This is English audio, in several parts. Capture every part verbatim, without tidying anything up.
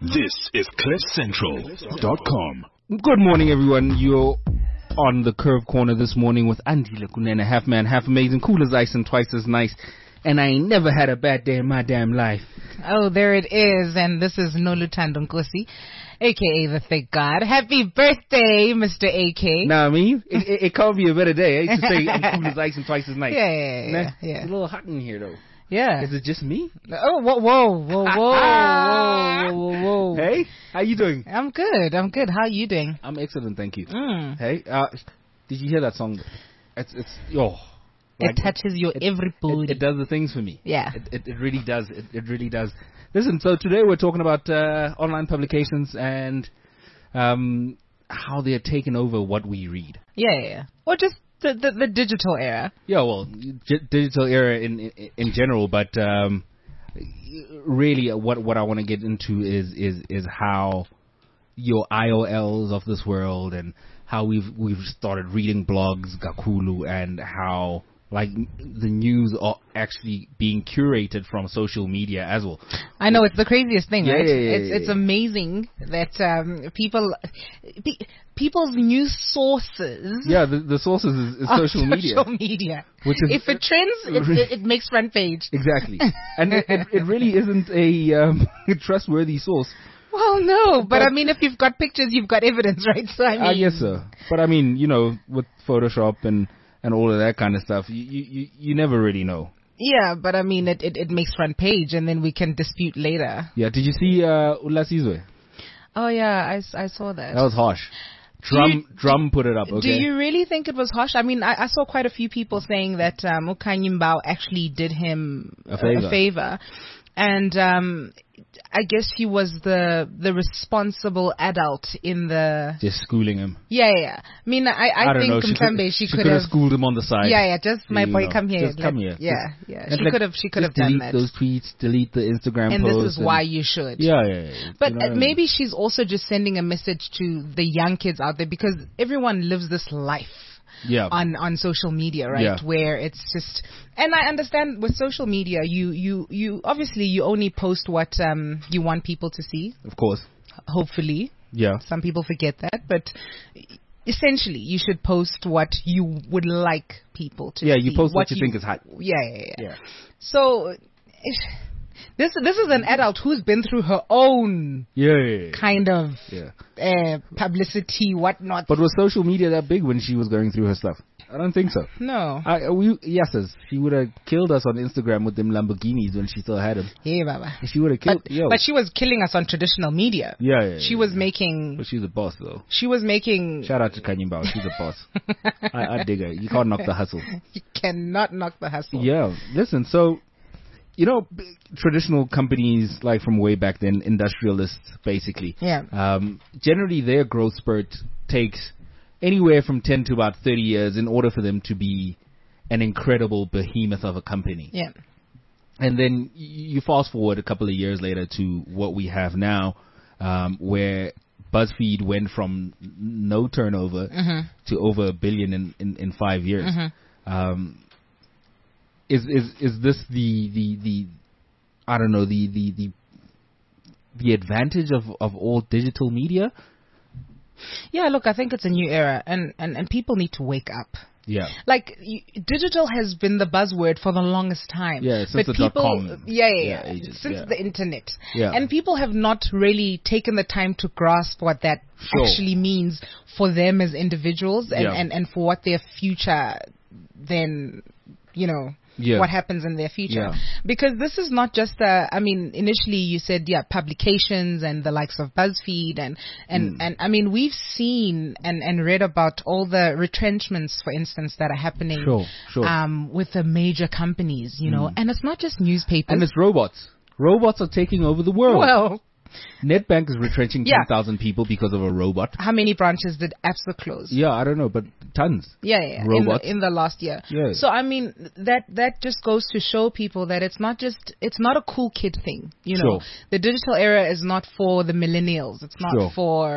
This is cliff central dot com. Good morning, everyone. You're on the Curve Corner this morning with Andile Kunene, half man, half amazing, cool as ice and twice as nice. And I ain't never had a bad day in my damn life. Oh, there it is. And this is Noluthando Nkosi, a k a the Thick God. Happy birthday, Mister A K. Nah, I mean, it, it, it can't be a better day, eh? To say I'm cool as ice and twice as nice. Yeah, yeah, yeah. Nah, yeah. It's a little hot in here, though. Yeah. Is it just me? Oh, whoa, whoa, whoa, whoa, whoa, whoa, whoa. Hey, how you doing? I'm good. I'm good. How are you doing? I'm excellent, thank you. Mm. Hey, uh, did you hear that song? It's, it's, oh. Like, it touches your it, every body. It, it does the things for me. Yeah. It, it, it really does. It, it really does. Listen, so today we're talking about uh, online publications and um, how they're taking over what we read. Yeah, yeah, yeah. Or just the, the, the digital era. Yeah, well, g- digital era in, in in general, but um, really what what I want to get into is is is how your I O Ls of this world and how we've we've started reading blogs, Gakulu, and how like the news are actually being curated from social media as well. I know, it's the craziest thing, yeah, right? Yeah, yeah, it's yeah, it's yeah. amazing that um, people, pe- people's news sources. Yeah, the, the sources is, is social media. Social media. Which is, if it trends, it, it, it makes front page. Exactly, and it, it, it really isn't a um, trustworthy source. Well, no, but, but I mean, if you've got pictures, you've got evidence, right? So I mean, I guess so. But I mean, you know, with Photoshop and, and all of that kind of stuff, you you, you never really know. Yeah, but I mean, it, it, it makes front page, and then we can dispute later. Yeah, did you see uh, Ulasizwe? Oh yeah, I, I saw that. That was harsh. Drum you, Drum put it up. Okay. Do you really think it was harsh? I mean, I, I saw quite a few people saying that um, Okanye Mbao actually did him a favor. A favor. And um, I guess he was the the responsible adult in the just schooling him. Yeah, yeah. yeah. I mean, I I, I don't think know. She Mhlambe could, she, she could have have schooled him on the side. Yeah, yeah. Just my boy, know. come here. Just come here. Yeah, just, yeah. She like, could have she could have delete done that. Those tweets, delete the Instagram and posts. And this is why you should. Yeah, yeah. yeah. But you know uh, maybe she's also just sending a message to the young kids out there, because everyone lives this life. Yeah. On on social media, right? Yeah. Where it's just, and I understand with social media, you you you obviously you only post what um you want people to see. Of course. Hopefully. Yeah. Some people forget that, but essentially, you should post what you would like people to yeah, see. Yeah, you post what, what you, you think is hot. Yeah, yeah, yeah. yeah. So. This this is an adult who's been through her own yeah, yeah, yeah. kind of yeah. uh, publicity, whatnot. But was social media that big when she was going through her stuff? I don't think so. No. I, we, yes, she would have killed us on Instagram with them Lamborghinis when she still had them. Yeah, Baba. She would have killed. But, yo. but she was killing us on traditional media. Yeah, yeah. She yeah, was yeah. making. But she's a boss, though. She was making. Shout out to Kanye Mbao. She's a boss. I, I dig her. You can't knock the hustle. You cannot knock the hustle. Yeah. Listen, so. You know, traditional companies like from way back then, industrialists basically. Yeah. Um, generally, their growth spurt takes anywhere from ten to about thirty years in order for them to be an incredible behemoth of a company. Yeah. And then you fast forward a couple of years later to what we have now, um, where BuzzFeed went from no turnover mm-hmm. to over a billion in, in, in five years. Mm-hmm. Um, Is is is this the, the, the I don't know the the the, the advantage of, of all digital media? Yeah, look, I think it's a new era, and, and, and people need to wake up. Yeah, like y- digital has been the buzzword for the longest time. Yeah, since but the people, dot-com. Yeah, yeah, yeah, yeah. ages, since yeah. the internet. Yeah, and people have not really taken the time to grasp what that sure. actually means for them as individuals, and, yeah. and, and for what their future then, you know. Yeah. What happens in their future. Yeah. Because this is not just a, I mean, initially you said, yeah, publications and the likes of BuzzFeed and, and, mm. and I mean, we've seen and, and read about all the retrenchments, for instance, that are happening sure, sure. Um, with the major companies, you know, mm. and it's not just newspapers. And it's robots. Robots are taking over the world. Well, Nedbank is retrenching yeah. ten thousand people because of a robot. How many branches did Absa close? Yeah, I don't know, but tons. Yeah, yeah, robots. In the, in the last year. Yeah. So, I mean, that that just goes to show people that it's not just, it's not a cool kid thing. You know, sure. The digital era is not for the millennials. It's not sure. for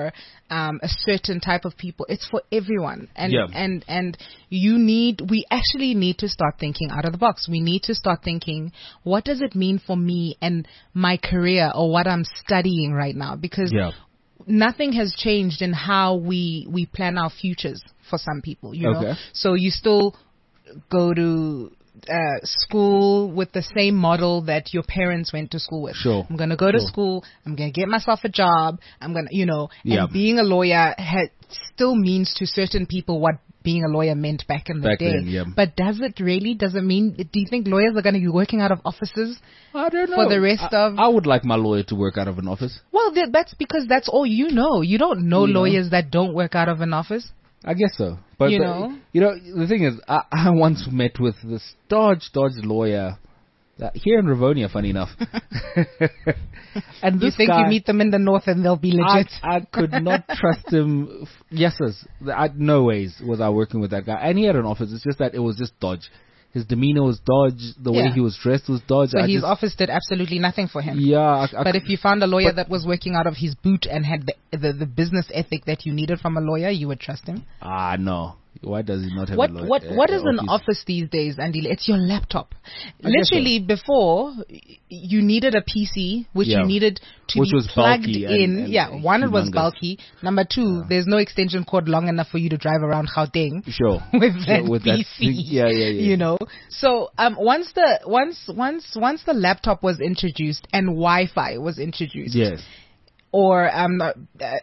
um, a certain type of people. It's for everyone. And, Yeah. and, and you need, we actually need to start thinking out of the box. We need to start thinking, what does it mean for me and my career or what I'm studying right now? Because Yeah. nothing has changed in how we, we plan our futures for some people, you know? Okay. So you still go to uh, school with the same model that your parents went to school with. Sure. I'm going to go to Sure. school. I'm going to get myself a job. I'm going to, you know, Yeah. and being a lawyer ha- still means to certain people what being a lawyer meant back in the Back day. then, yeah. But does it really? Does it mean, do you think lawyers are going to be working out of offices? I don't know. For the rest I, of- I would like my lawyer to work out of an office. Well, th- that's because that's all you know. You don't know You know. lawyers that don't work out of an office. I guess so. But, You but, know? you know, the thing is, I, I once met with this Dodge Dodge lawyer uh, here in Rivonia, funny enough. And You this think guy, you meet them in the north and they'll be I, legit? I could not trust him. f- Yes, yes. I, no ways was I working with that guy. And he had an office. It's just that it was just Dodge. His demeanor was Dodge. The way Yeah. he was dressed was Dodge. So I his just, office did absolutely nothing for him. yeah. I, I, But if you found a lawyer but- that was working out of his boot and had the, the the business ethic that you needed from a lawyer, you would trust him. ah, no. Why does he not have What a lawyer? what uh, what is an office? office these days, Andy? It's your laptop. I guess Literally, before y- you needed a P C, which Yeah. you needed to Which be was plugged bulky and- in. and yeah, one, it was humongous. bulky. Number two, there's no extension cord long enough for you to drive around Gauteng. Sure. with Sure, that with P C. that- yeah, yeah, yeah. You know. So um, once the once once once the laptop was introduced and Wi-Fi was introduced, Yes. or um, uh,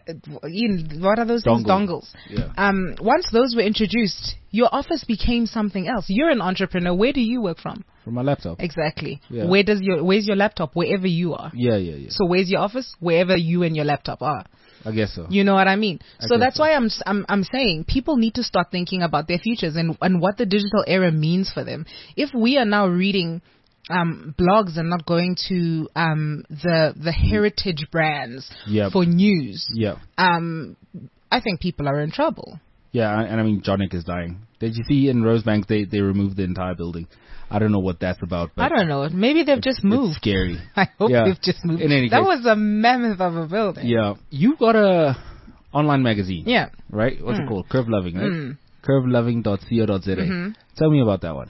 Ian, what are those things? Dongle. Dongles. Yeah. Um, once those were introduced, your office became something else. You're an entrepreneur. Where do you work from? From my laptop. Exactly. Yeah. Where does your Where's your laptop? Wherever you are. Yeah, yeah, yeah. So where's your office? Wherever you and your laptop are. I guess so. You know what I mean? I So guess that's so. why I'm, s- I'm I'm saying people need to start thinking about their futures and and what the digital era means for them. If we are now reading um, blogs and not going to um, the the heritage brands Yep. for news, Yeah. um, I think people are in trouble. Yeah, and, and I mean, Jonick is dying. Did you see in Rosebank they, they removed the entire building? I don't know what that's about. But I don't know. Maybe they've just It's moved. scary. I hope Yeah. they've just moved. In any that case. was a mammoth of a building. Yeah. You got a online magazine. Yeah. Right? What's it called? Curve Loving, right? Mm. curve loving dot co dot za. Mm-hmm. Tell me about that one.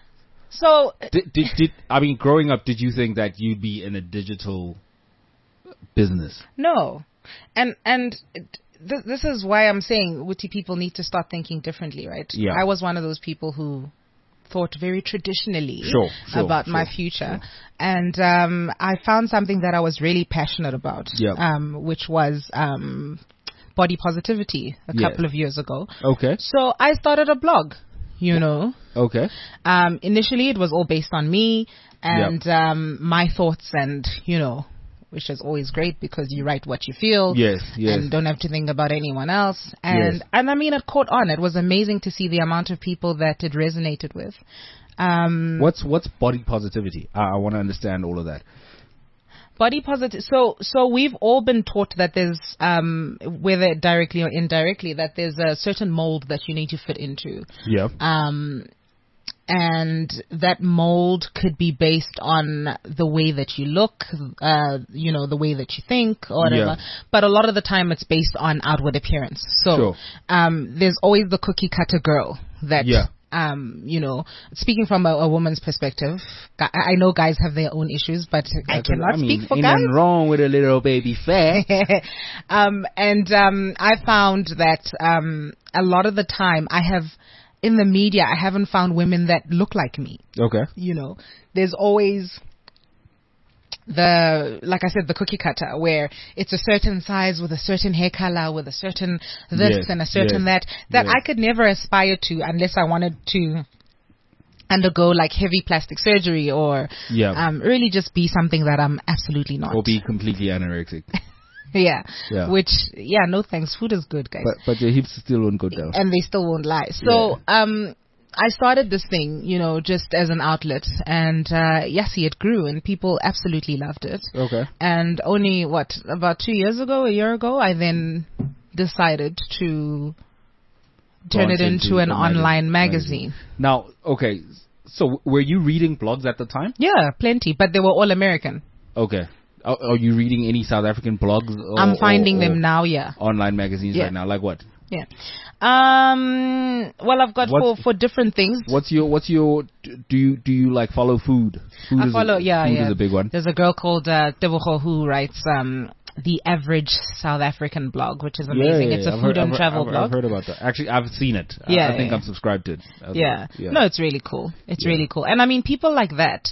So Did, did, did, I mean, growing up, did you think that you'd be in a digital business? no, and and th- this is why I'm saying Witty people need to start thinking differently, right? Yeah. I was one of those people who thought very traditionally Sure, sure, about my sure, future, and um, I found something that I was really passionate about, Yeah. um, which was um, body positivity a Yeah. couple of years ago. Okay. So I started a blog, you know. Okay. Um, initially, it was all based on me and um, my thoughts, and you know, which is always great because you write what you feel, Yes, yes. and don't have to think about anyone else. And Yes. and I mean, it caught on. It was amazing to see the amount of people that it resonated with. Um, What's what's body positivity? I, I want to understand all of that. Body positive. So, so we've all been taught that there's, um, whether directly or indirectly, that there's a certain mold that you need to fit into. Yeah. Um, and that mold could be based on the way that you look, uh, you know, the way that you think or whatever. Yeah. But a lot of the time it's based on outward appearance. So, Sure. um, there's always the cookie cutter girl that, Yeah. um, you know, speaking from a, a woman's perspective, I, I know guys have their own issues, but I cannot I mean, speak for ain't guys. nothing wrong with a little baby fat. um, and um, I found that um, a lot of the time I have, in the media, I haven't found women that look like me. Okay. You know, there's always the, like I said, the cookie cutter, where it's a certain size with a certain hair color, with a certain this Yes, and a certain yes, that, that yes. I could never aspire to unless I wanted to undergo like heavy plastic surgery or Yeah. um, really just be something that I'm absolutely not. Or be completely anorexic. Yeah. Yeah. Which, yeah, no thanks. Food is good, guys. But but your hips still won't go down. And they still won't lie. So, um, I started this thing, you know, just as an outlet. And, uh, yes, it grew and people absolutely loved it. Okay. And only, what, about two years ago, a year ago, I then decided to turn Launch it into, into an a online magazine. magazine. Now, okay. So were you reading blogs at the time? Yeah, plenty. But they were all American. Okay. Are, are you reading any South African blogs? Or, I'm finding or, them or now. Yeah. Online magazines Yeah. right now. Like what? Yeah. Um. Well, I've got for, What's- for different things. What's your What's your Do you Do you like follow food? Food I is follow. a, yeah, food yeah. is a big one. There's a girl called uh, Tebogo who writes um the Average South African blog, which is amazing. Yeah, It's a I've food heard, and I've, travel I've, blog. I've heard about that. Actually, I've seen it. I- Yeah, I, think yeah. I'm subscribed to it. I was Yeah. like, yeah. No, it's really cool. It's Yeah. really cool. And I mean, people like that,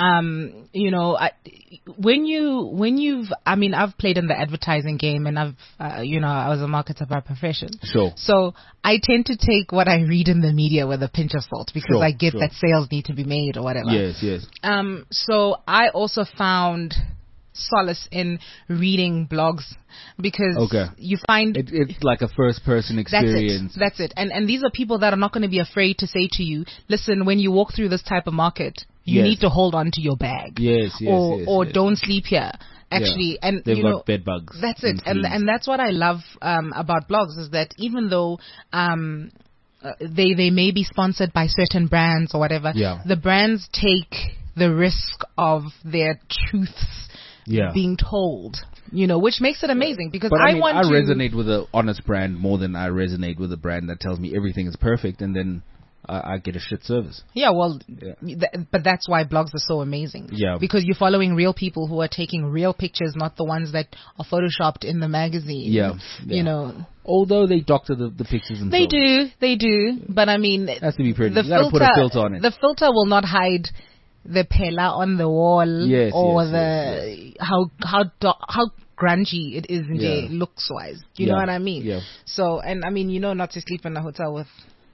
um, you know, I, when you, when you've, I mean, I've played in the advertising game and I've, uh, you know, I was a marketer by profession. Sure. So I tend to take what I read in the media with a pinch of salt because Sure, I get sure. that sales need to be made or whatever. Yes, yes. Um, so I also found solace in reading blogs because Okay. you find It, it's like a first person that's experience. it. That's it. And and these are people that are not going to be afraid to say to you, listen, when you walk through this type of market, you Yes. need to hold on to your bag. Yes, yes, or yes, or yes. don't sleep here. Actually, and They've you got know, bed bugs. that's it. And fleas. and that's what I love um, about blogs is that even though um, uh, they they may be sponsored by certain brands or whatever, Yeah. the brands take the risk of their truths yeah. being told, you know, which makes it amazing because But I, I, mean, want I to resonate with an honest brand more than I resonate with a brand that tells me everything is perfect and then I, I get a shit service. Yeah, well, Yeah. th- but that's why blogs are so amazing. Yeah. Because you're following real people who are taking real pictures, not the ones that are photoshopped in the magazine. Yeah, yeah. You know, Although they doctor the, the pictures themselves. they do, they do. But I mean, Has to be pretty. the You gotta filter, put a filter on it. the filter will not hide the pela on the wall Yes, or yes, the yes, how how do- how grungy it is in Yeah. looks wise. You Yeah, know what I mean? yeah. So, and I mean, you know, not to sleep in a hotel with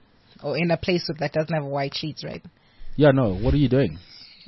or in a place with that doesn't have white sheets, right? Yeah, no. What are you doing?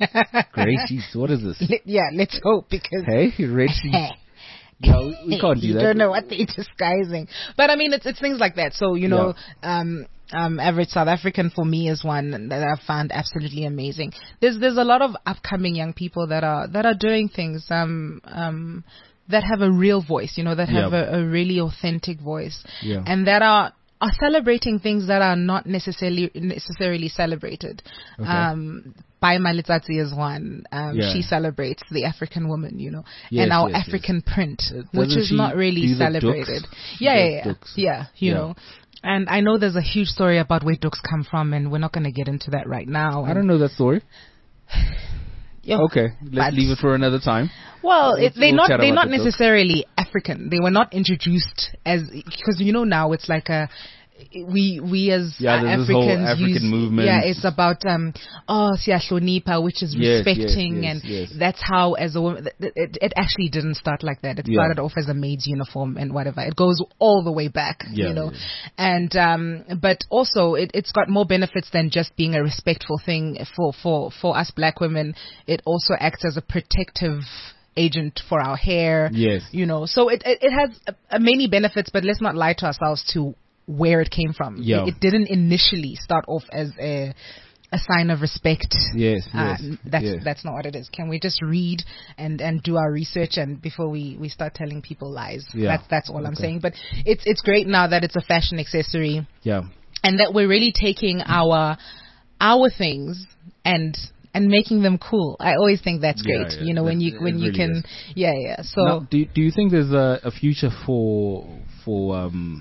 Gray sheets. What is this? Let- yeah, let's hope because Hey, red sheets. No, we, we can't do you that. don't know what they're disguising. But I mean, it's it's things like that. So you know, um, um, Average South African for me is one that I've found absolutely amazing. There's there's a lot of upcoming young people that are that are doing things um um that have a real voice. You know, that have Yeah. a, a really authentic voice, Yeah. and that are. are celebrating things that are not necessarily necessarily celebrated. Okay. Um, Bai Malitsatsi is one. Um, Yeah. She celebrates the African woman, you know, Yes, and our yes, yes. African print, Uh, which doesn't is she not do really the celebrated. dukes? She Yeah, does yeah, yeah, dukes. yeah. You Yeah. know, and I know there's a huge story about where dukes come from, and we're not going to get into that right now. I don't know that story. Yo, Okay, let's but- leave it for another time. Well, We'll- it, they're we'll not chat they're about not the dukes. necessarily African. They were not introduced as because you know now it's like a we we as Yeah, uh, there's this whole Africans African use, movement. Yeah, it's about um oh siyahlonipha, which is Yes, yes, respecting, yes, and yes. that's how as a woman. It, it, it actually didn't start like that. It Yeah. started off as a maid's uniform and whatever. It goes all the way back, Yeah, you know. yeah. And um, but also it, it's got more benefits than just being a respectful thing for for for us black women. It also acts as a protective agent for our hair. Yes. You know, so it it, it has uh, uh, many benefits, but let's not lie to ourselves to where it came from. Yeah. It, it didn't initially start off as a a sign of respect. Yes, Uh, yes, that's yes. that's not what it is. Can we just read and and do our research and before we we start telling people lies? Yeah. That's that's all I'm Okay. saying. But it's it's great now that it's a fashion accessory Yeah. and that we're really taking our our things and and making them cool. I always think that's Yeah, great. yeah, you know, when that- you it when you really can is. yeah, yeah. So Now, do do you think there's a, a future for for um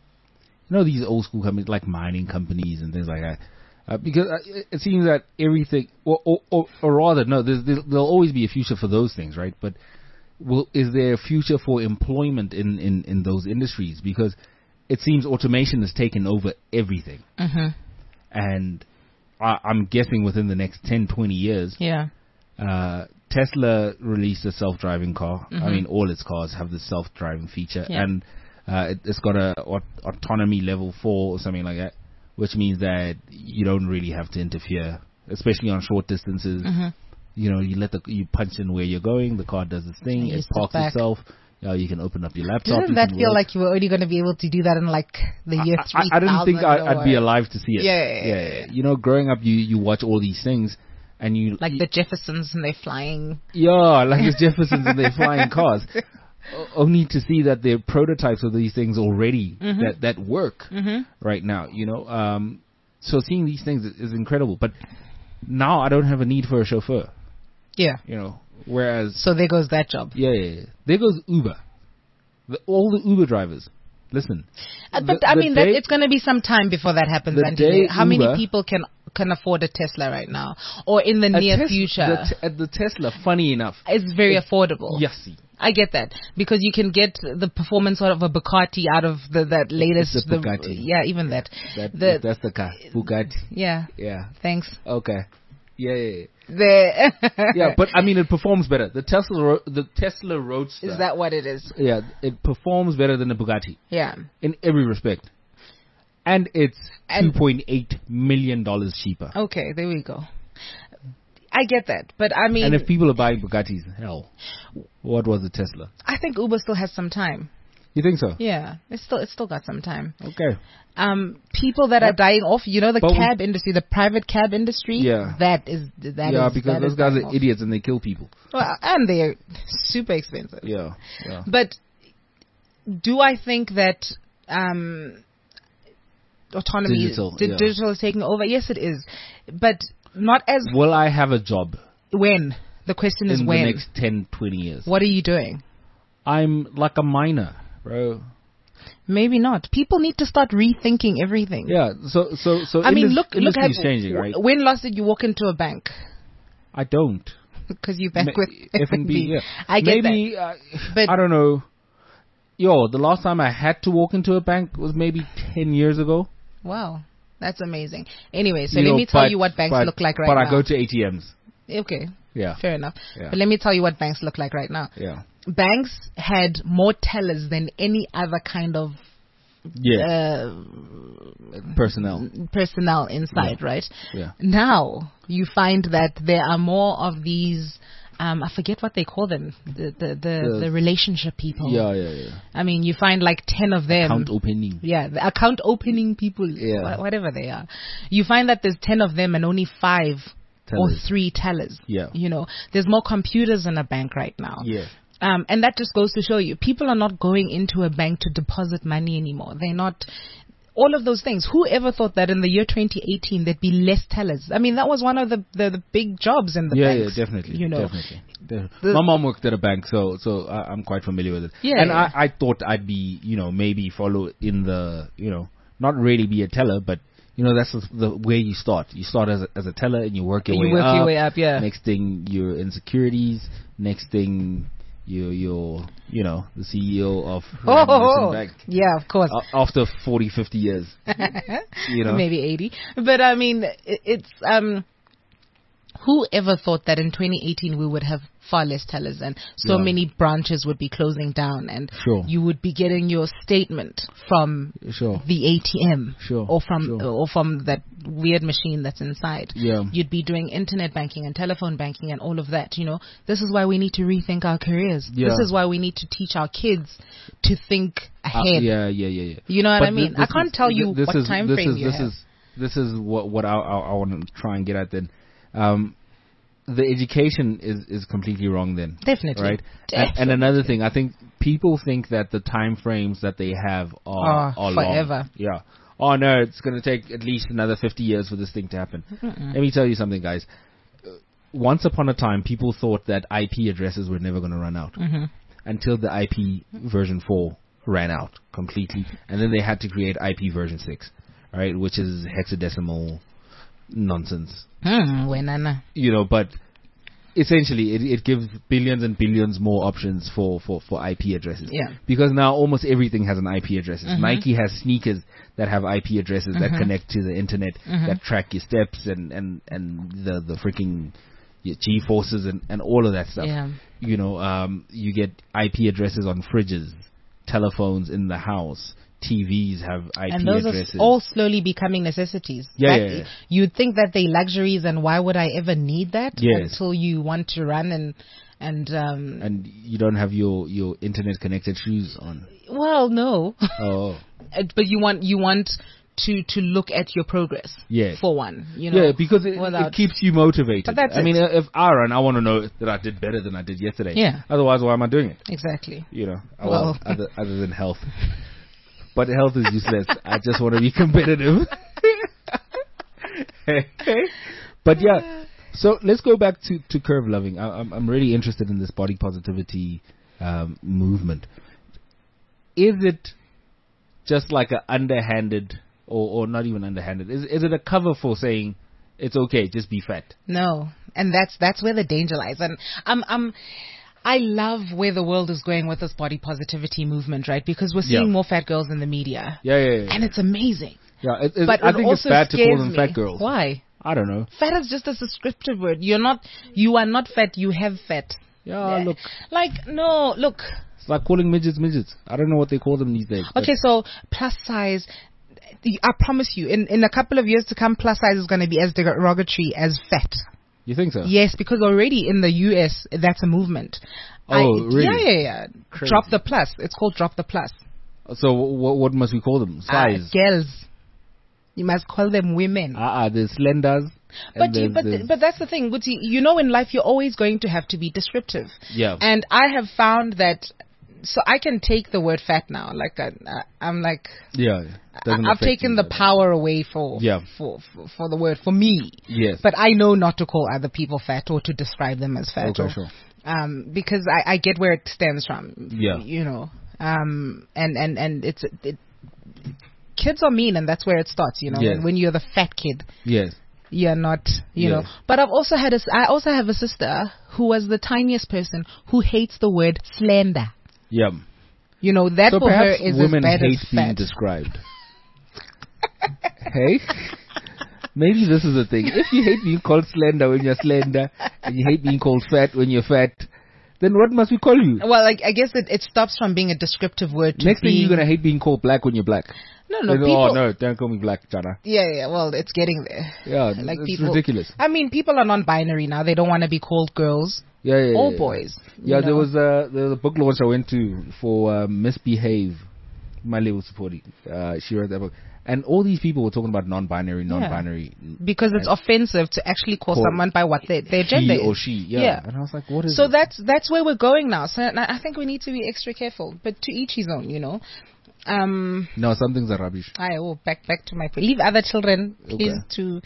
you know these old school companies like mining companies and things like that? Uh, because uh, it- it seems that everything, or or, or, or rather, no, there's, there's, there'll always be a future for those things, right? But will is there a future for employment in, in, in those industries? Because it seems automation has taken over everything, mhm. and I, I'm guessing within the next ten, twenty years, Yeah. uh, Tesla released a self-driving car. I Mhm. mean, all its cars have the self-driving feature, Yeah. and uh, it, it's got a aut- autonomy level four or something like that, which means that you don't really have to interfere, especially on short distances. Mhm. You know, you let the you punch in where you're going, the car does its thing, And you it sit parks back. itself. You know, you can open up your laptop. Didn't you that can feel work. like you were only going to be able to do that in like the year I, three thousand? I, I didn't think I, I'd be or- alive to see it. Yeah, yeah, yeah, yeah. You know, growing up, you you watch all these things, and you Like you, the Jeffersons and they're flying. Yeah, like the Jeffersons and their flying cars. O- Only to see that they're prototypes of these things already Mhm. that, that work Mhm. right now, you know. Um, so seeing these things is, is incredible. But now I don't have a need for a chauffeur. Yeah. You know, Whereas, So there goes that job. yeah, yeah, yeah. There goes Uber. The, all the Uber drivers. Listen. Uh, but the- I the mean, that, day- it's going to be some time before that happens. the Andy. day How many Uber- people can can afford a Tesla right now, or in the a near Tes- future? The, te- at the Tesla, funny enough. It's very affordable. Yussy. I get that because you can get the performance out of a Bugatti out of the that latest. It's a the- Bugatti. yeah, even that. That, the, that's the car. Bugatti. yeah. Yeah. Thanks. Okay. Yeah, yeah, yeah. The Yeah, but I mean, it performs better. The Tesla, Ro- the Tesla Roadster. is that what it is? Yeah, it performs better than the Bugatti Yeah. in every respect, and it's And- two point eight million dollars cheaper. Okay, there we go. I get that, but I mean, And if people are buying Bugattis, hell, what was the Tesla? I think Uber still has some time. You think so? Yeah, it's still it's still got some time. Okay. Um, people that are What? dying off, you know, the But we- cab industry, the private cab industry. Yeah. that is that yeah, is- because that those is guys dying are off. idiots and they kill people. Well, and they're super expensive. Yeah, yeah. But do I think that um, autonomy, Digital, di- yeah. digital is taking over? Yes, it is, but not as Will I have a job when. The question is in when. the next ten, twenty years? What are you doing? I'm like a miner, bro. Maybe not. People need to start rethinking everything. Yeah. So, so, so. I mean, indus- look, look industry at is changing, right? when last did you walk into a bank? I don't. Because you bank Ma- with F and B. Yeah. I get maybe, uh, But- I don't know. Yo, the last time I had to walk into a bank was maybe ten years ago. that. Wow, that's amazing. Anyway, so You let know, me tell but- you what banks but- look like right but now. I go to A T Ms. Okay, Yeah. fair enough. Yeah. But let me tell you what banks look like right now. Yeah. Banks had more tellers than any other kind of Yeah. uh, Personnel. personnel inside, right? Yeah. Now you find that there are more of these. Um, I forget what they call them. The the the, The- the relationship people. Yeah, yeah, yeah. I mean, you find like ten of them. Account opening. Yeah, the account opening people. Yeah. wha- Whatever they are. You find that there's ten of them and only five or Tellers. three tellers. Yeah. You know, there's more computers in a bank right now. Yeah. Um, and that just goes to show you, people are not going into a bank to deposit money anymore. They're not. All of those things. Who ever thought that in the year twenty eighteen there'd be less tellers? I mean, that was one of the the, the big jobs in the Yeah, banks. yeah, definitely. You know, Definitely. De- The- My mom worked at a bank, so so I, I'm quite familiar with it. Yeah, and yeah. I, I thought I'd be, you know, maybe follow in the, you know, not really be a teller, but you know, that's the, the way you start. You start as a, as a teller and you work your You way work up. your way up, yeah. Next thing you're in securities. Next thing you you're you know the C E O of Oh, Rand Bank. yeah, of course. A- After forty, fifty years, you know. Maybe eighty. But I mean, it, it's um. Who ever thought that in twenty eighteen we would have far less tellers and so Yeah. many branches would be closing down and Sure. you would be getting your statement from Sure. the A T M Sure, or from sure. or from that weird machine that's inside. Yeah. You'd be doing internet banking and telephone banking and all of that, you know. This is why we need to rethink our careers. Yeah. This is why we need to teach our kids to think Uh, ahead. yeah, yeah, yeah, yeah. You know what But I mean? thi- I this can't is- tell thi- you this what is, time this frame is, you this have. Is, this is what what I, I, I want to try and get at then. Um, the education is, is completely wrong then. Definitely. Right? And, and another thing, I think people think that the time frames that they have are, Are are forever. long. Yeah. Oh no, it's going to take at least another fifty years for this thing to happen. Mm-mm. Let me tell you something, guys. Uh, Once upon a time, people thought that I P addresses were never going to run out Mm-hmm. until the I P version four ran out completely, and then they had to create I P version six, right, which is hexadecimal nonsense, Hmm, wenana. you know. But essentially, it, it gives billions and billions more options for, for, for I P addresses. Yeah. Because now almost everything has an I P address. Mhm. Nike has sneakers that have I P addresses that Mhm. connect to the internet, Mhm. that track your steps and, and, and the, the freaking your G forces and, and all of that stuff. Yeah. You know, um, you get I P addresses on fridges, telephones in the house, T Vs have I P And those addresses. are all slowly becoming necessities. Yeah, That- yeah, yeah. You'd think that they luxuries, and why would I ever need that Yes. until you want to run and and um. and you don't have your, your internet connected shoes on. Well, no, Oh, Uh, but you want you want to to look at your progress. Yes. For one, you know. yeah, because it, without- it keeps you motivated. But that's I it. mean, if I run, I want to know that I did better than I did yesterday. Yeah. Otherwise, why am I doing it? Exactly. You know, Well. well, other, other than health. But health is useless. I just want to be competitive. But yeah, So let's go back to, to curve loving. I, I'm I'm really interested in this body positivity um, movement. Is it just like an underhanded, or, or not even underhanded? Is is it a cover for saying it's okay, just be fat? No, and that's that's where the danger lies. And I'm I'm. I love where the world is going with this body positivity movement, right? Because we're seeing Yeah. more fat girls in the media. Yeah, yeah, yeah. And it's amazing. Yeah, it, it, But I it think it's also bad to call scares them me. fat girls. Why? I don't know. Fat is just a descriptive word. You're not, you are not fat, you have fat. Yeah, look, Like, no, look. it's like calling midgets midgets. I don't know what they call them these days. but- Okay, so plus size, I promise you, in, in a couple of years to come, plus size is going to be as derogatory as fat. You think so? Yes, because already in the U S, that's a movement. Oh, I, really? Yeah, yeah, yeah. Crazy. Drop the plus. It's called drop the plus. So what what must we call them? Uh, Size? girls. You must call them women. Ah, uh, there's slenders. But and you, there's- but there's- but that's the thing, Guti. You know, in life, you're always going to have to be descriptive. Yeah. And I have found that, so I can take the word fat now. Like I, I, I'm like, yeah. doesn't I've affect taken you the like that. power away for, Yeah. for, for for the word for me. Yes. But I know not to call other people fat or to describe them as fat. Okay, or, sure. Um, because I, I get where it stems from. Yeah. You know. Um, and and and it's it, kids are mean, and that's where it starts. You know, Yes. when, when you're the fat kid. Yes. You're not, you Yes. know. But I've also had a, I also have a sister who was the tiniest person who hates the word slender. Yeah. You know, that So for her perhaps is women as bad hate as being fat. described. Hey? Maybe this is the thing. If you hate being called slender when you're slender, and you hate being called fat when you're fat, then what must we call you? Well, like, I guess it, it stops from being a descriptive word to Next thing being... you're going to hate being called black when you're black. No, no, Then, people... oh, no, don't call me black, Jana. Yeah, yeah, well, it's getting there. Yeah, Like it's people, ridiculous. I mean, people are non-binary now. They don't want to be called girls Yeah, yeah, or yeah, yeah. boys. Yeah, you there know. was a there was a book launch I went to for uh, Misbehave. My little supporting. Uh, she wrote that book, and all these people were talking about non-binary, non-binary, Because it's and offensive to actually call, call someone by what they, their gender he or is. she. Yeah. Yeah. And I was like, what is So it? that's that's where we're going now. So and I I think we need to be extra careful, but to each his own, you know. Um, No, some things are rubbish. I will back back to my leave other children, please, Okay. to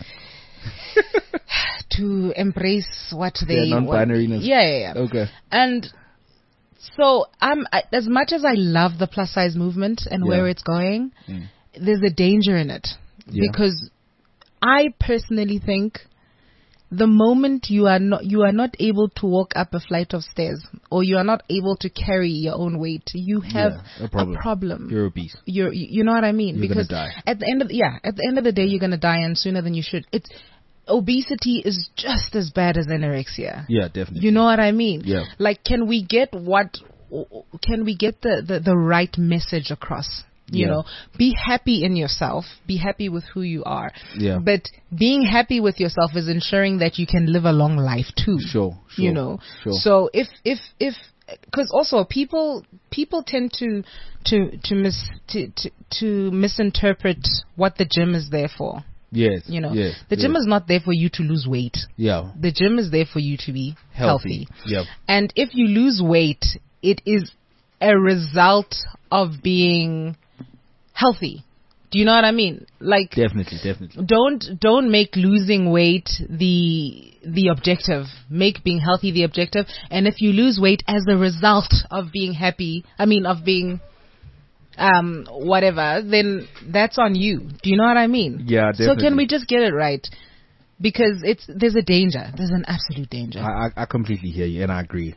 to embrace what they Their non-binariness. want. Yeah, yeah, yeah. Okay. And so I'm I, as much as I love the plus size movement and Yeah. where it's going, Mm. there's a danger in it Yeah. because I personally think the moment you are not you are not able to walk up a flight of stairs or you are not able to carry your own weight, you have Yeah, a problem. problem. You're obese. You're, you you know what I mean? You're because gonna die. at the end of the, yeah, at the end of the day, you're gonna die, and sooner than you should. It's obesity is just as bad as anorexia. Yeah, definitely. You know what I mean? Yeah. Like, can we get what? Can we get the the, the right message across? You Yeah. know, be happy in yourself. Be happy with who you are. Yeah. But being happy with yourself is ensuring that you can live a long life too. Sure, sure. You know. Sure. So if if if because also people people tend to to to mis to, to to misinterpret what the gym is there for. Yes. You know, Yes. the gym yes. is not there for you to lose weight. Yeah. The gym is there for you to be healthy. Yeah. And if you lose weight, it is a result of being healthy. Do you know what I mean? Like, Definitely, definitely. don't don't make losing weight the the objective. Make being healthy the objective. And if you lose weight as a result of being happy, I mean of being um whatever, then that's on you. Do you know what I mean? Yeah, So definitely. can we just get it right? Because it's there's a danger. There's an absolute danger. I, I I completely hear you, and I agree.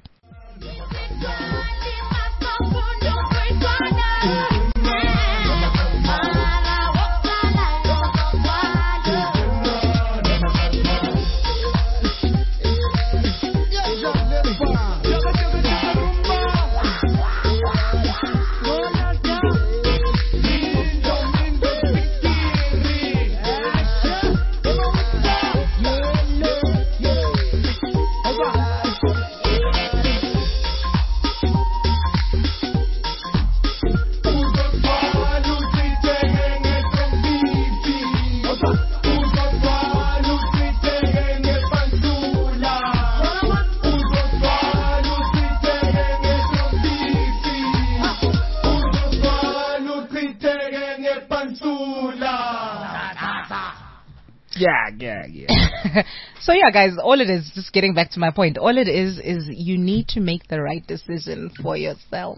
Yeah, yeah, yeah. So yeah, guys, all it is, just getting back to my point, all it is is you need to make the right decision for yourself.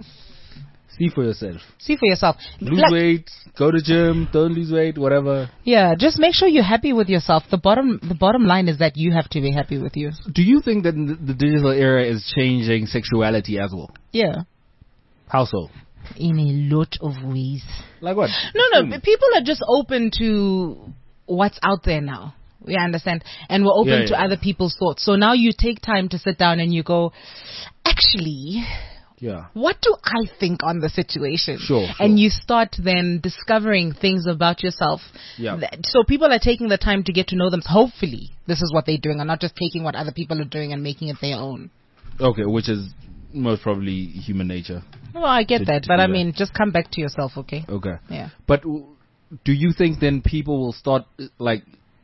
See for yourself. See for yourself. Lose Like- weight, go to gym, don't lose weight, whatever. Yeah, just make sure you're happy with yourself. The bottom, the bottom line is that you have to be happy with you. Do you think that the the digital era is changing sexuality as well? Yeah, How so? in a lot of ways. Like what? No, no, Hmm. but people are just open to what's out there now. We understand, and we're open Yeah, to yeah. other people's thoughts. So now you take time to sit down and you go, actually, Yeah. what do I think on the situation? Sure, sure. And you start then discovering things about yourself. Yeah. That- So people are taking the time to get to know them. Hopefully, this is what they're doing, and not just taking what other people are doing and making it their own. Okay, which is most probably human nature. Well, I get To- that, to but do I that. mean, just come back to yourself, okay? Okay. Yeah. But w- do you think then people will start uh, like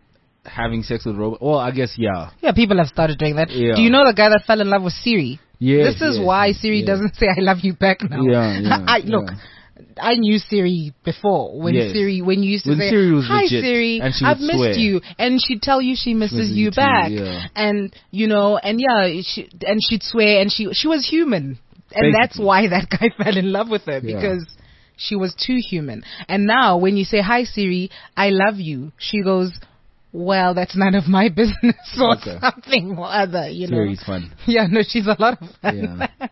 having sex with robots? Well, I guess yeah. Yeah, people have started doing that. Yeah. Do you know the guy that fell in love with Siri? Yes, This is yes, why yes, Siri yes. doesn't say "I love you" back now. Yeah, yeah, I look. yeah. I knew Siri before when Yes. Siri when you used to When say Siri was "Hi legit, Siri, and she I've would missed swear. you," and she'd tell you she misses misses you you too, back, yeah. and you know, and yeah, she, and she'd swear, and she she was human, and that's Basically. why that guy fell in love with her Yeah. because she was too human. And now when you say "Hi Siri, I love you," she goes, "Well, that's none of my business," or Okay. something or other, you know. Siri's fun. Yeah, no, she's a lot of fun. Yeah.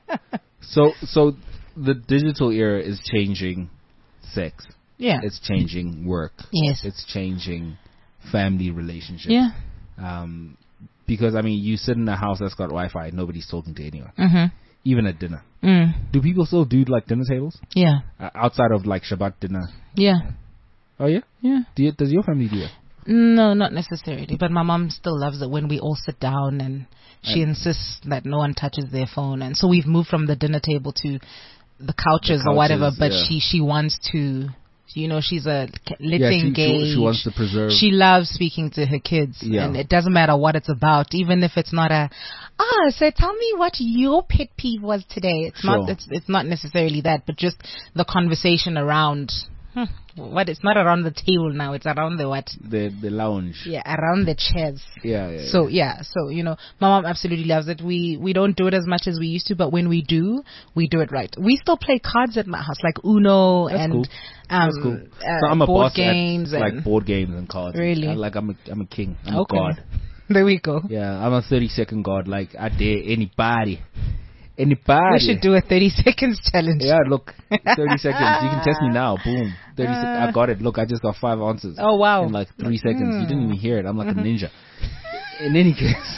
So so the digital era is changing sex. Yeah. It's changing work. Yes. It's changing family relationships. Yeah. Um, because I mean, you sit in a house that's got Wi-Fi, nobody's talking to anyone, Mhm. even at dinner. Mm. Do people still do like dinner tables Yeah. uh, outside of like Shabbat dinner? Yeah. Oh yeah. Yeah. Do you, does your family do it? No, not necessarily. But my mom still loves it when we all sit down, and she And- insists that no one touches their phone. And so we've moved from the dinner table to the couches, The or whatever. couches, But yeah. she she wants to, you know, she's a Yeah, little she, engaged. she, she wants to preserve. She loves speaking to her kids, Yeah. and it doesn't matter what it's about, even if it's not a, ah, so tell me what your pet peeve was today. It's Sure. not, it's, it's not necessarily that, but just the conversation around, hmm, what, it's not around the table now, it's around the what? the the lounge. Yeah, around the chairs. Yeah. yeah, So yeah, so you know, my mom absolutely loves it. We we don't do it as much as we used to, but when we do, we do it right. We still play cards at my house, like Uno That's and cool. um, That's cool. uh, So I'm a board boss games at and like board games and cards. Really? I, like I'm a I'm a king. I'm okay. a god. There we go. Yeah, I'm a thirty second god. Like I dare anybody, anybody. We should do a thirty seconds challenge. Yeah, look, thirty seconds. You can test me now. Boom, thirty. sec- I got it. Look, I just got five ounces. Oh wow. In like three seconds. You didn't even hear it. I'm like Mm-hmm. a ninja. In any case,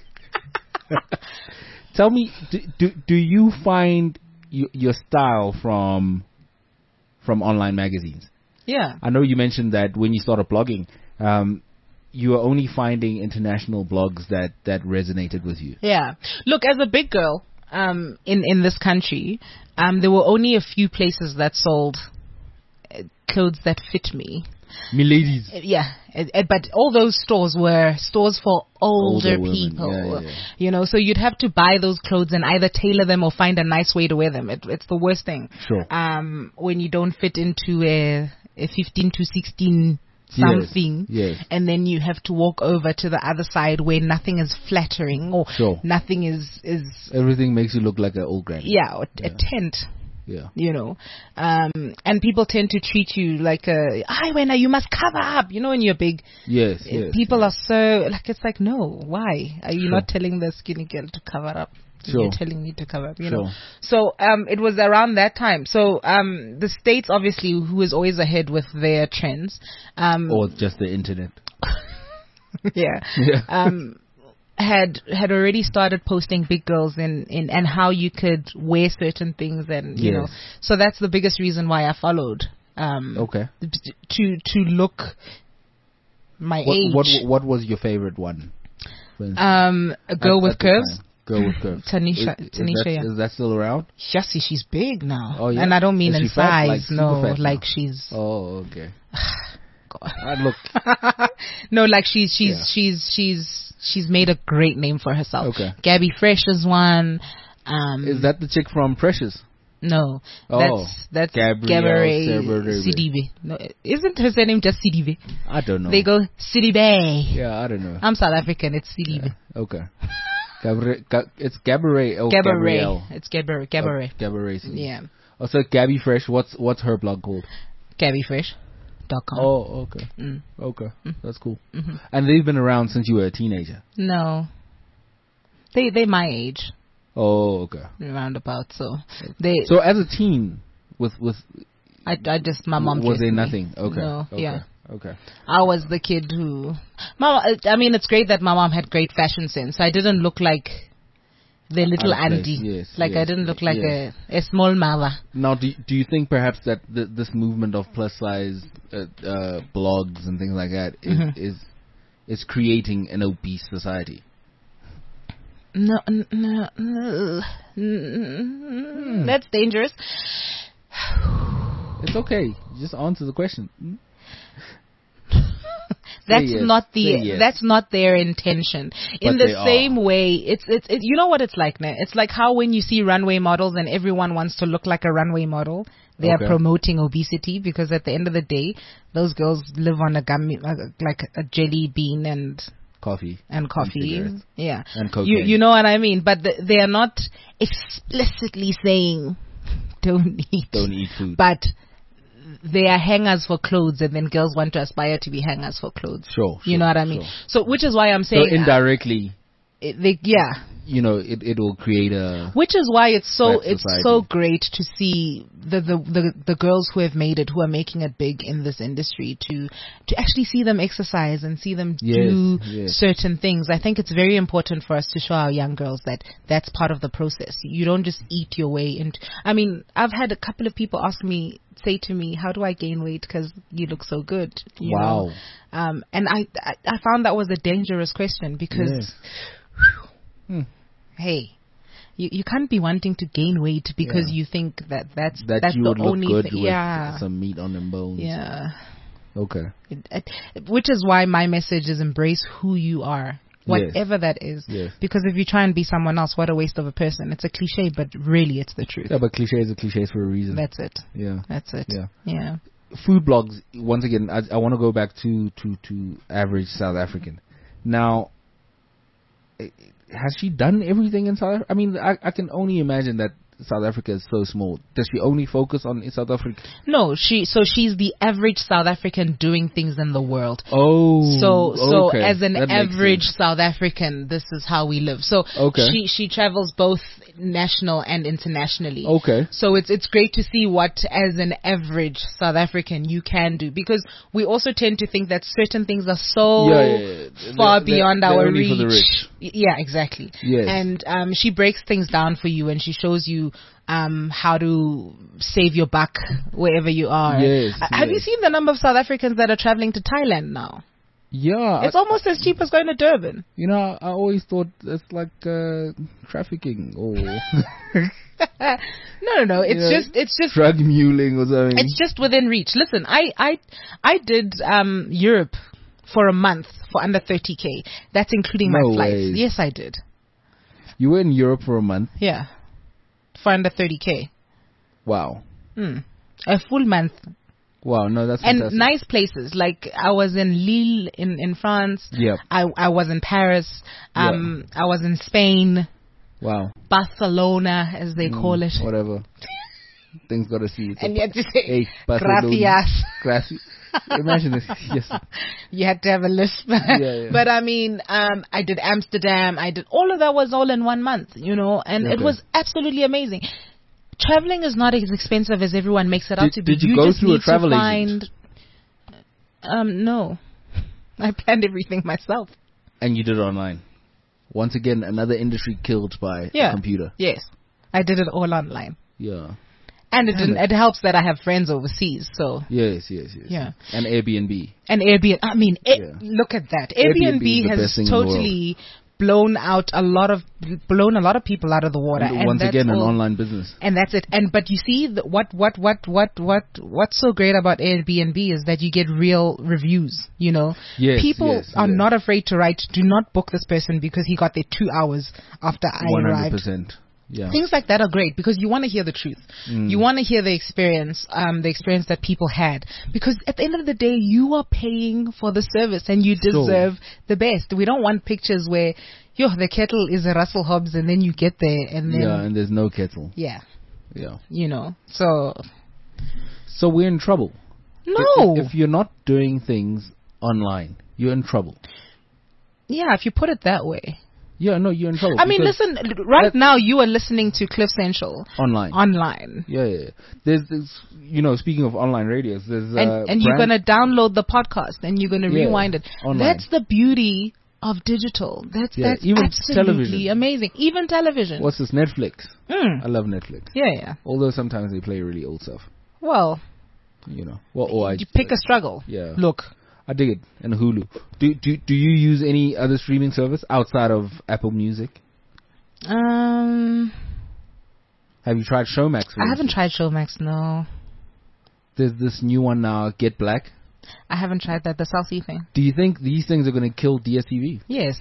tell me, do, do do you find y- your style from from online magazines? Yeah. I know you mentioned that when you started blogging, um, you were only finding international blogs that, that resonated with you. Yeah. Look, as a big girl, um, in in this country, um, there were only a few places that sold uh, clothes that fit me. Me ladies. Uh, Yeah, uh, uh, but all those stores were stores for older, Older women, people. yeah, yeah, yeah. You know, so you'd have to buy those clothes and either tailor them or find a nice way to wear them. It, it's the worst thing. Sure. Um, when you don't fit into a, a fifteen to sixteen Yes, something, yes. and then you have to walk over to the other side where nothing is flattering or Sure. nothing is is Everything makes you look like an old granny. yeah, or Yeah. a tent. Yeah. You know, um, and people tend to treat you like a, "Hi, Wena, you must cover up." You know, when you're big, Yes, uh, yes. people yes. are so like, it's like, no, why are you Sure. not telling the skinny girl to cover up? Sure. You're telling me to cover up, you know. Sure. So um, it was around that time. So um, the States, obviously, who is always ahead with their trends, um, Or just the internet. yeah, Yeah. um, had had already started posting big girls in, in and how you could wear certain things, and you Yes. know, so that's the biggest reason why I followed. Um, Okay. To to look my What, age. what what was your favorite one? for instance? um, a girl At- with at the curves. time? Girl with curves. Tanisha- Is, is Tanisha, that, yeah. is that still around? Just she's big now, Oh, yeah? and I don't mean Is in she fat? Like size. super no, fat now? like she's Oh, okay. God. I look. no, like she's she's Yeah. she's she's she's made a great name for herself. Okay. Gabby Fresh is one. Um, Is that the chick from Precious? No, Oh, that's that's Gabrielle Gabrielle Sidibe. Sidibe. No, isn't her surname just Sidibe? I don't know. They go Sidibe. Yeah, I don't know. I'm South African. It's Sidibe. Okay. Gabrielle, Ga- it's Gabrielle. Oh, Gabrielle. Gabrielle. It's Gabrielle. Gabrielle. Oh, Gabrielle. Yeah. Oh, so Gabby Fresh. What's what's her blog called? Gabbyfresh dot com. Oh, okay. Mm. Okay, Mm. that's cool. Mm-hmm. And they've been around since you were a teenager. No. They they my age. Oh, okay. Roundabout. So they. So as a teen, with with I, I just my mom. was kissed there me. nothing? Okay. No. Okay. Yeah. Okay. I was the kid who, mom. I mean, it's great that my mom had great fashion sense. I didn't look like the little Out of place, auntie. yes, like yes, I didn't look like yes. a, a small mother. Now, do do you think perhaps that th- this movement of plus size uh, uh, blogs and things like that is Mhm. is is creating an obese society? No, n- no, no. Mm, that's dangerous. It's okay. Just answer the question. Hmm? That's yes, not the say yes. that's not their intention. In But the they are. same way, it's it's it, you know what it's like, ne? It's like how when you see runway models and everyone wants to look like a runway model, they Okay. are promoting obesity because at the end of the day, those girls live on a gummy uh, like a jelly bean and Coffee and coffee. cigarettes. Yeah, and you cocaine. you know what I mean. But the, they are not explicitly saying don't eat, Don't eat food. but they are hangers for clothes, and then girls want to aspire to be hangers for clothes. Sure, you sure, know what I mean. sure. So, which is why I'm So saying uh, indirectly, it, they, yeah. you know, it it will create a Which is why it's so Flat it's society. so great to see the, the the the girls who have made it, who are making it big in this industry, to to actually see them exercise and see them Yes, do yes. certain things. I think it's very important for us to show our young girls that that's part of the process. You don't just eat your way into. I mean, I've had a couple of people ask me, say to me, "How do I gain weight? Because you look so good." You Wow. know? Um, and I, I I found that was a dangerous question because. Yes. Hmm. Hey, you you can't be wanting to gain weight because Yeah. you think that that's that that's you the would look only good thing. with Yeah, some meat on them bones. yeah. Okay. It, it, which is why my message is embrace who you are, whatever that is. Yes. Because if you try and be someone else, what a waste of a person. It's a cliche, but really, it's the truth. Yeah, but cliches are cliches for a reason. That's it. yeah. That's it. Yeah. Yeah. Food blogs. Once again, I, I want to go back to to to average South African. Now, eh, has she done everything in South Africa? I mean, I, I can only imagine that South Africa is so small. Does she only focus on South Africa? No, she. So she's the average South African doing things in the world. Oh, So, so okay. as an That makes average sense. South African, this is how we live. So Okay. she she travels both national and internationally. Okay. So it's it's great to see what as an average South African you can do, because we also tend to think that certain things are so Yeah, yeah, yeah. far They're- beyond they're our only reach. for the rich. Y- Yeah, exactly. Yes. And um, she breaks things down for you, and she shows you um, how to save your buck wherever you are. Yes, Uh, Have you yes. seen the number of South Africans that are traveling to Thailand now? Yeah, It's I, almost as cheap as going to Durban. you know, I always thought it's like uh, trafficking or No, no, no. It's Yeah. just, it's just, drug muling or something. it's just within reach. Listen, I, I, I did um Europe for a month for under thirty K. That's including No my flights. ways. Yes, I did. You were in Europe for a month. Yeah, for under thirty K. Wow. Mm. A full month. Wow, no, that's And fantastic. nice places. Like I was in Lille in, in France. Yep. I I was in Paris. Um I was in Spain. Wow. Barcelona, as they call it. Mm, Whatever. Things gotta see. It's And a- you had to say Hey, Barcelona. gracias. Gracias. Imagine this. Yes. You had to have a lisp. yeah. But I mean, um, I did Amsterdam. I did all of that was all in one month, you know, and it Okay. was absolutely amazing. Traveling is not as expensive as everyone makes it out Did- to be. did you go just through a need travel to agent? find. Um, no, I planned everything myself. And you did it online. Once again, another industry killed by Yeah. a computer. Yes, I did it all online, Yeah. and it Damn didn't, it. it helps that I have friends overseas. So Yes, yes, yes. Yeah. And Airbnb. and Airbnb. I mean, a- Yeah. look at that. Airbnb Airbnb, is the has best thing in the world. totally blown out a lot of blown a lot of people out of the water. And and once that's again, an all- online business. And that's it. And but you see, the, what what what what what what's so great about Airbnb is that you get real reviews. You know, Yes, people yes, are yes. not afraid to write, "Do not book this person because he got there two hours after I one hundred arrived." percent. Yeah. Things like that are great because you want to hear the truth. Mm. You want to hear the experience, um, the experience that people had. Because at the end of the day, you are paying for the service and you deserve the best. We don't want pictures where, yo, the kettle is a Russell Hobbs and then you get there and then... Yeah, and there's no kettle. Yeah. Yeah. You know, so... So we're in trouble. No! If, if you're not doing things online, you're in trouble. Yeah, if you put it that way. Yeah, no, you're in trouble. I mean, listen, right now you are listening to Cliff Central. Online. Online. Yeah, yeah. There's, there's, you know, speaking of online radios, there's... Uh, and and you're going to download the podcast and you're going to yeah, rewind it. online. That's the beauty of digital. That's, Yeah, that's even absolutely television. amazing. Even television. What's this, Netflix? Mm. I love Netflix. Yeah, yeah. Although sometimes they play really old stuff, Well, you know. Well, or I, you pick a struggle. Yeah. Look. I dig it. And Hulu. Do, do, do you use any other streaming service outside of Apple Music? Um, Have you tried Showmax? I haven't tried Showmax, no. There's this new one now, Get Black. I haven't tried that, the South Sea thing. Do you think these things are going to kill D S T V? Yes.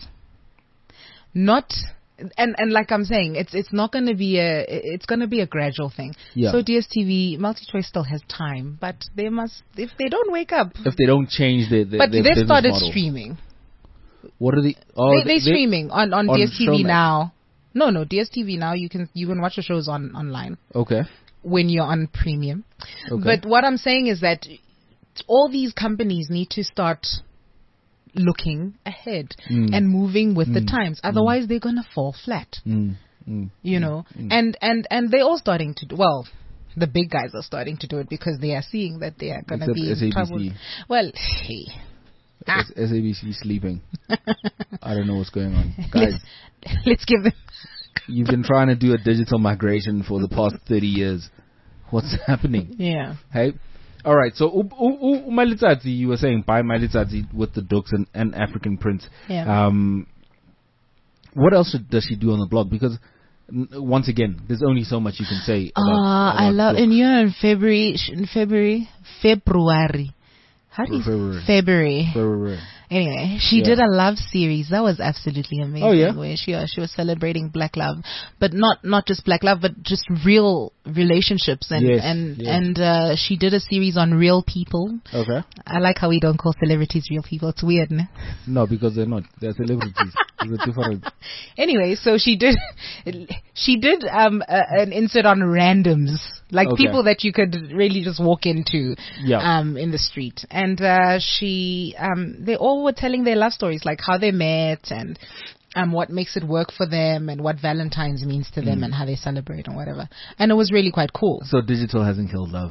Not, and and like I'm saying, it's it's not going to be a, it's going to be a gradual thing. Yeah. So D S T V, MultiChoice still has time, but they must, if they don't wake up. If they don't change their, their, But their they business started model. streaming. What are the? Oh, they, they're streaming on, on, on D S T V Showmax. now. No, no, D S T V now. You can you can watch the shows on online Okay. when you're on premium. Okay. But what I'm saying is that all these companies need to start looking ahead Mm. and moving with the Mm. times. Otherwise, they're gonna fall flat. Mm. Mm. You know, Mm. and and and they're all starting to do well. The big guys are starting to do it because they are seeing that they are gonna Except be S A in B C. trouble. Well, hey. Ah. S- SABC sleeping. I don't know what's going on, guys. let's, let's give them. You've been trying to do a digital migration for the past thirty years. What's happening? Yeah. Hey, all right. So U- U- U- Umalitati, you were saying buy Malitati with the Dukes and, and African Prince. Yeah. Um, what else should, does she do on the blog? Because n- once again, there's only so much you can say. About, Ah, I about love, Dukes. and you're in February, in February, February. How do you February. February. February. Anyway, she Yeah. did a love series that was absolutely amazing. Oh, yeah? Where she uh, she was celebrating black love, but not not just black love, but just real relationships and Yes, and yes. and uh, she did a series on real people. Okay. I like how we don't call celebrities real people. It's weird, no? No, because they're not. They're celebrities. There's a difference. Anyway, so she did, she did um a, an insert on randoms, like Okay. people that you could really just walk into, Yeah. um in the street, and uh she um they all were telling their love stories, like how they met and um what makes it work for them and what Valentine's means to them and how they celebrate and whatever, and it was really quite cool. So digital hasn't killed love.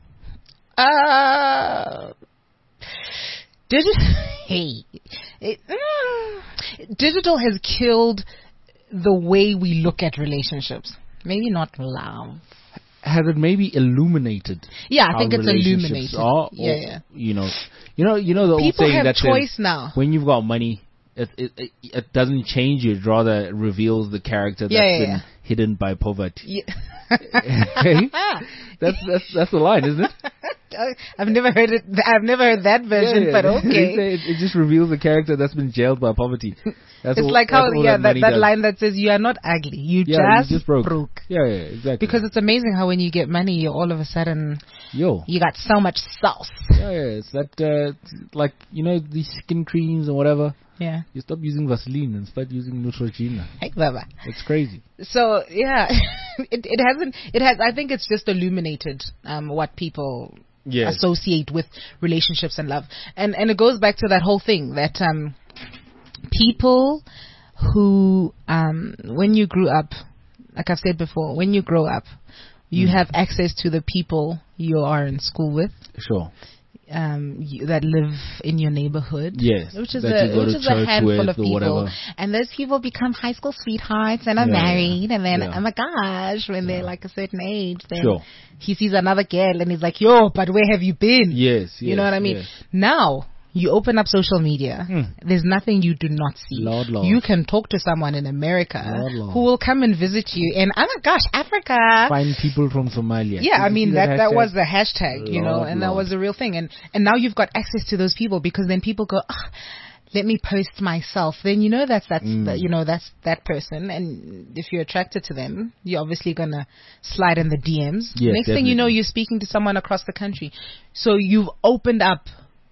Uh, digital, hey, it, mm, digital has killed the way we look at relationships. Maybe not love. Has it maybe illuminated? Yeah, I how think it's relationships illuminated. are, or, Yeah, yeah. You know, you know, you know the old People saying have that choice says, now. when you've got money, it, it it it doesn't change you. It rather reveals the character that's Yeah, yeah, been yeah. hidden by poverty. Yeah. that's that's that's the line, isn't it? I've never heard it. I've never heard that version, Yeah, yeah. but okay. it, it just reveals the character that's been jailed by poverty. That's It's all, like how that's all yeah that, money that does. line that says you are not ugly, you Yeah, just, you just broke. broke. Yeah, yeah, exactly. Because it's amazing how when you get money, you all of a sudden yo, you got so much sauce. yeah, yeah, it's that uh, like you know these skin creams or whatever. Yeah. You stop using Vaseline and start using Neutrogena. Hey, Baba. It's crazy. So yeah, it it hasn't. It has. I think it's just illuminated um, what people Yes. associate with relationships and love, and and it goes back to that whole thing that um, people who um, when you grew up, like I've said before, when you grow up, you Mm. have access to the people you are in school with. Sure. Um, you, that live in your neighborhood. Yes. Which is that a you go which to is a church handful with of or people, whatever. and those people become high school sweethearts and are Yeah, married, yeah. and then Yeah. oh my gosh, when Yeah. they're like a certain age, then Sure. he sees another girl and he's like, "Yo, but where have you been?" Yes, yes. you know what I mean? yes. Now you open up social media. Hmm. There's nothing you do not see. Lord, Lord. You can talk to someone in America Lord, Lord. who will come and visit you, and oh my gosh, Africa. Find people from Somalia. Yeah, Did I you mean see that that hashtag? was the hashtag, you know, Lord, and that Lord. was a real thing. And and now you've got access to those people because then people go, oh, let me post myself, then you know that's that's Mm. the, you know that's that person, and if you're attracted to them, you're obviously gonna slide in the D Ms. Yes, Next thing you know, definitely. you're speaking to someone across the country, so you've opened up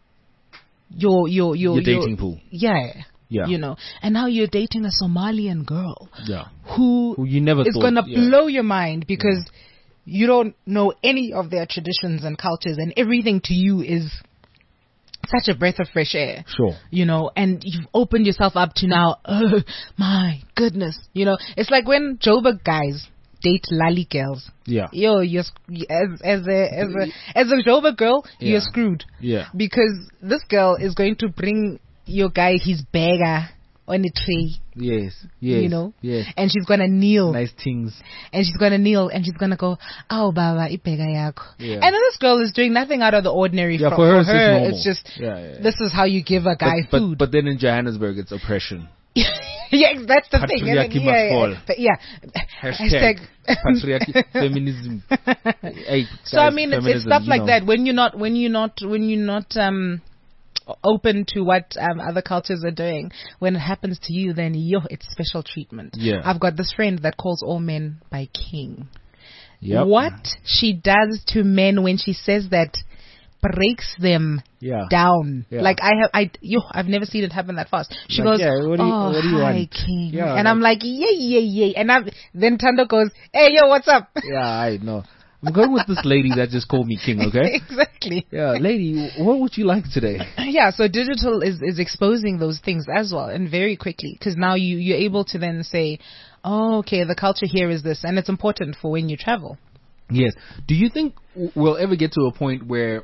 your your your, Your dating pool. Yeah, Yeah. you know, and now you're dating a Somalian girl Yeah. who Who you never is thought. gonna yeah. blow your mind because you don't know any of their traditions and cultures, and everything to you is such a breath of fresh air. Sure. You know, and you've opened yourself up to now, oh my goodness. You know, it's like when Joburg guys date lali girls. Yeah. Yo, you're sc- as as a as a as a Joburg girl, Yeah. you're screwed Yeah. because this girl is going to bring your guy his burger on a tray, Yes. Yes. you know, Yes. and she's gonna kneel, Nice things. and she's gonna kneel, and she's gonna go, "Oh, baba, ibega yako." Yeah. And then this girl is doing nothing out of the ordinary. Yeah, for, for her, for it's just her, normal. it's just Yeah, yeah, yeah. this is how you give a guy but, food. But, but then in Johannesburg, it's oppression. yeah, that's the thing. And then, Patriarchy yeah, must yeah, fall. but yeah. Hashtag patriarchy, feminism. Hey, So I guys, mean, it's, it's feminism, stuff you like know. that. When you're not, when you're not, when you're not um open to what um, other cultures are doing, when it happens to you, then yo, it's special treatment. Yeah. I've got this friend that calls all men by king. Yep. What she does to men when she says that breaks them Yeah. down. Yeah. Like I have, I yo, I've never seen it happen that fast. She Like, goes, yeah, what do you- "Oh, what do you hi, want?" king," Yeah, and I'm like, "Yeah, yeah, yeah," and I'm then Tando goes, "Hey, yo, what's up?" Yeah, I know. I'm going with this lady that just called me king, okay? Exactly. Yeah, lady, what would you like today? Yeah, so digital is, is exposing those things as well, and very quickly, because now you, you're able to then say, oh, okay, the culture here is this, and it's important for when you travel. Yes. Do you think w- we'll ever get to a point where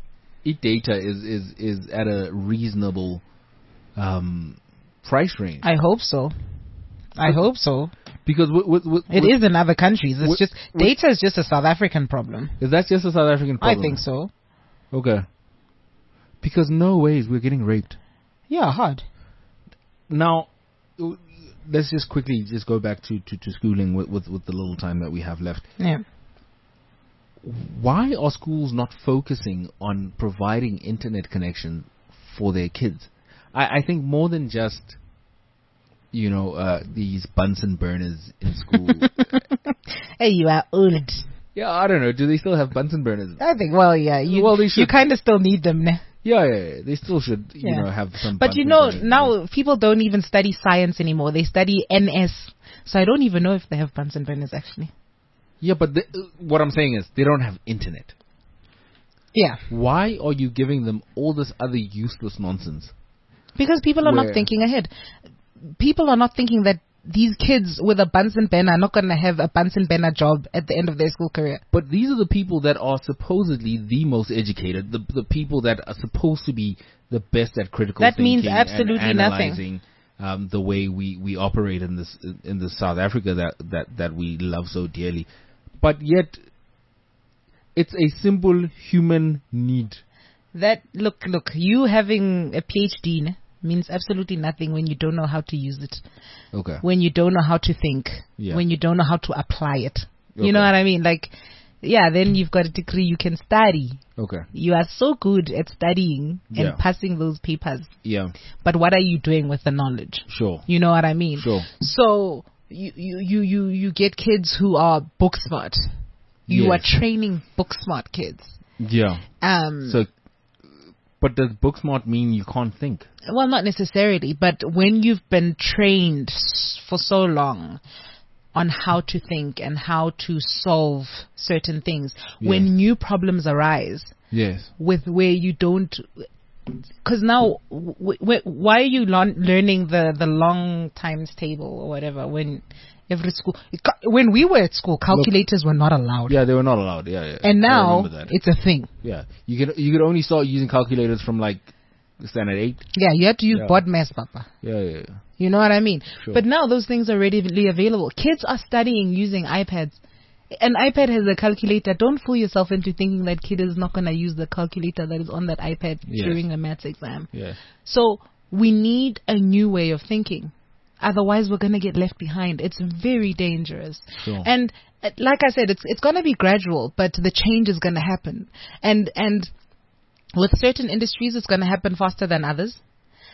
e data is, is, is at a reasonable um, price range? I hope so. I hope so. Because with, with, with, It with, is in other countries. It's with- just, with- data is just a South African problem. is that just a South African problem? I think so. Okay. Because no ways we're getting raped. Yeah, hard. Now, w- let's just quickly just go back to, to, to schooling with, with, with the little time that we have left. Yeah. Why are schools not focusing on providing internet connection for their kids? I, I think more than just, you know, uh, these Bunsen burners in school. Hey, you are old. Yeah, I don't know. Do they still have Bunsen burners? I think, well, yeah, you, Well, they you should. kind of still need them. Nah. Yeah, yeah, yeah. They still should, you Yeah. know, have some. But you Bunsen know, burners. now people don't even study science anymore. They study N S. So I don't even know if they have Bunsen burners actually. Yeah, but the, uh, what I'm saying is they don't have internet. Yeah. Why are you giving them all this other useless nonsense? Because people are Where- not thinking ahead. People are not thinking that these kids with a Bunsen burner are not going to have a Bunsen burner job at the end of their school career. But these are the people that are supposedly the most educated, the the people that are supposed to be the best at critical That thinking means absolutely and nothing. analyzing um, the way we, we operate in this in this South Africa that, that, that we love so dearly. But yet, it's a simple human need. That look, look, you having a PhD ne, means absolutely nothing when you don't know how to use it, Okay. when you don't know how to think, Yeah. when you don't know how to apply it. Okay. You know what I mean? Like, yeah, then you've got a degree, you can study. Okay. You are so good at studying and Yeah. passing those papers. Yeah. But what are you doing with the knowledge? Sure. You know what I mean? Sure. So you you you you, you get kids who are book smart. You Yes. are training book smart kids. Yeah. Um, So, but does book smart mean you can't think? well, not necessarily, but when you've been trained s- for so long on how to think and how to solve certain things, Yeah. when new problems arise Yes. with where you don't, because now, w- w- why are you learn- learning the, the long times table or whatever when every school, when we were at school, calculators were not allowed. Yeah, they were not allowed. Yeah, yeah. And I now remember that. it's a thing. Yeah, you could you could only start using calculators from like standard eight. Yeah, you have to use Yeah. BODMAS, Papa. Yeah, yeah, yeah. You know what I mean? Sure. But now those things are readily available. Kids are studying using iPads. An iPad has a calculator. Don't fool yourself into thinking that kid is not going to use the calculator that is on that iPad Yes. during a maths exam. Yeah. So we need a new way of thinking. Otherwise, we're going to get left behind. It's very dangerous. Sure. And uh, like I said, it's it's going to be gradual, but the change is going to happen. And and with certain industries, it's going to happen faster than others.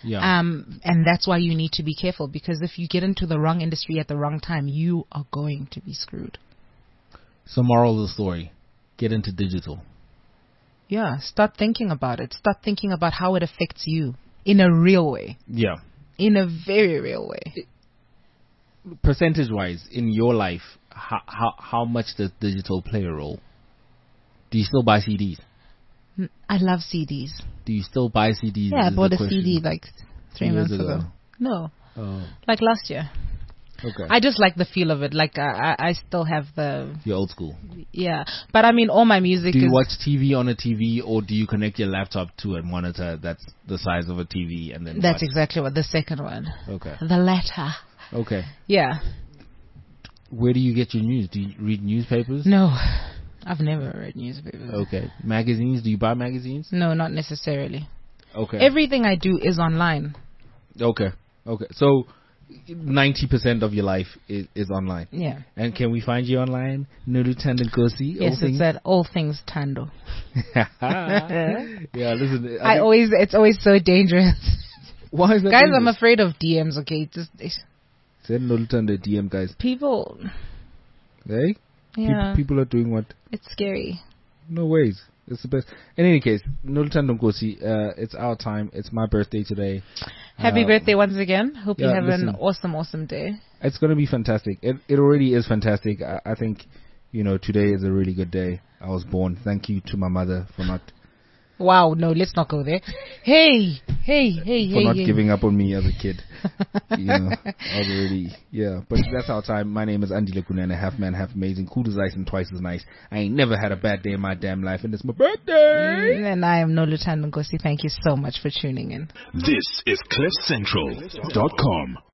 Yeah. Um, and that's why you need to be careful, because if you get into the wrong industry at the wrong time, you are going to be screwed. So moral of the story, get into digital. Yeah, start thinking about it. Start thinking about how it affects you in a real way. Yeah. In a very real way. Percentage-wise, in your life, how, how how much does digital play a role? Do you still buy C Ds? Mm, I love C Ds. Do you still buy C Ds? Yeah, I is bought the a question. C D like three Years months ago. ago. No, Oh, like last year. okay. I just like the feel of it. Like I, I I still have the You're old school. yeah. But I mean, all my music Do you is. watch T V on a T V, or do you connect your laptop to a monitor that's the size of a T V and then That's watch? exactly what the second one. Okay. The latter. Okay. Yeah. Where do you get your news? Do you read newspapers? No, I've never read newspapers. Okay. Magazines? Do you buy magazines? No, not necessarily. Okay. Everything I do is online. Okay. Okay. So ninety percent of your life is, is online. Yeah. And can we find you online? Nulu Tandon Kosi? Yes, it's at All Things Tando. Yeah, listen. I think- always, it's always so dangerous. Why is that? Guys, dangerous? I'm afraid of D Ms, okay? Just it's- Send Nulu Tandon D M, guys. people, Hey? yeah, People, people are doing what? it's scary. No ways. It's the best. In any case, Nulu Tandon Kosi, uh, it's our time. It's my birthday today. Happy Uh, birthday once again. Hope you yeah, have listen. an awesome, awesome day. It's going to be fantastic. It it already is fantastic. I, I think, you know, today is a really good day. I was born. Thank you to my mother for not Wow, no, let's not go there. Hey, hey, hey, for hey, not hey. giving up on me as a kid. You know, I was already, yeah. But that's our time. My name is Andy Lekunene, half man, half amazing, cool as ice and twice as nice. I ain't never had a bad day in my damn life, and it's my birthday. And I am Nolu Tando Nkosi. Thank you so much for tuning in. This is cliff central dot com.